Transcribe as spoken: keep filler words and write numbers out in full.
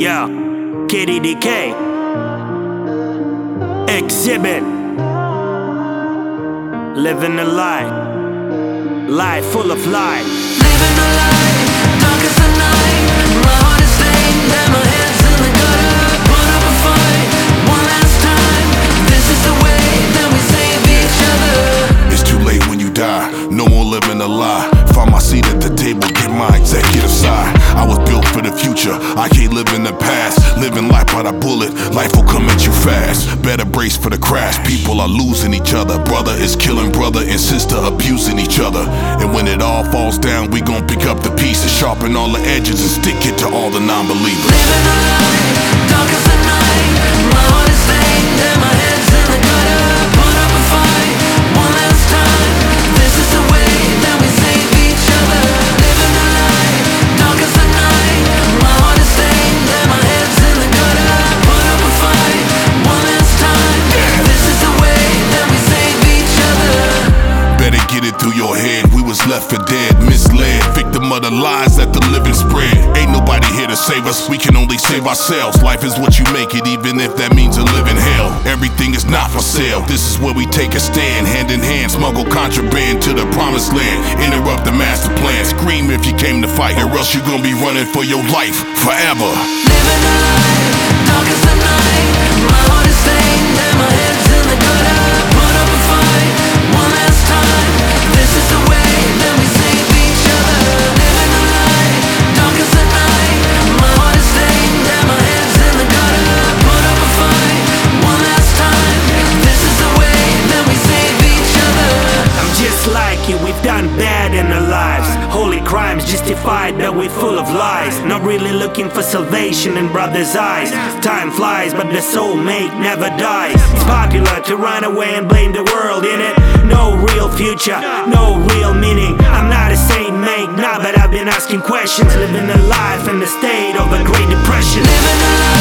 Yeah, K D D K Exhibit. Living a lie, life full of light. Living a lie, dark as the night. My heart is stained and my head's in the gutter. Put up a fight, one last time. This is the way that we save each other. It's too late when you die, no more living a lie. Find my seat at the table, get my executive side. I was built for the future, I can't live in the past. Living life by the bullet, life will come at you fast. Better brace for the crash, people are losing each other. Brother is killing brother and sister abusing each other. And when it all falls down, we gon' pick up the pieces, sharpen all the edges and stick it to all the non-believers. Living a lie, dark as the night. My heart is stained and my head's in the gutter. Put up a fight, one last time. This is the way that we save each other. Living a lie, dark as the night. My heart is stained and my head's in the gutter. Put up a fight, one last time. This is the way that we save each other. Better get it through your head, we was left for dead, misled, victim of the lies that the living spread. Ain't nobody here to save us, we can only save ourselves. Life is what you make it, even if that means a living hell. Everything is not for sale, this is where we take a stand. Hand in hand, smuggle contraband to the promised land. Interrupt the master plan, scream if you came to fight, or else you're gonna be running for your life forever. Living a lie, dark as the night. My heart is stained and my head's in the gutter. Put up a fight, one last time. This is the way that we save each other. Living a lie, dark as the night. My heart is stained and my head's in the gutter. Put up a fight, one last time. This is the way that we save each other. I'm just like you, we've done bad in our lives. Holy crimes justified that we're full of lies. Not really looking for salvation in brothers' eyes. Time flies, but the soulmate never dies. It's popular to run away and blame the world in it. No real future, no real meaning. I'm not a saint, mate, nah, but I've been asking questions. Living a life in the state of a Great Depression. Living a life.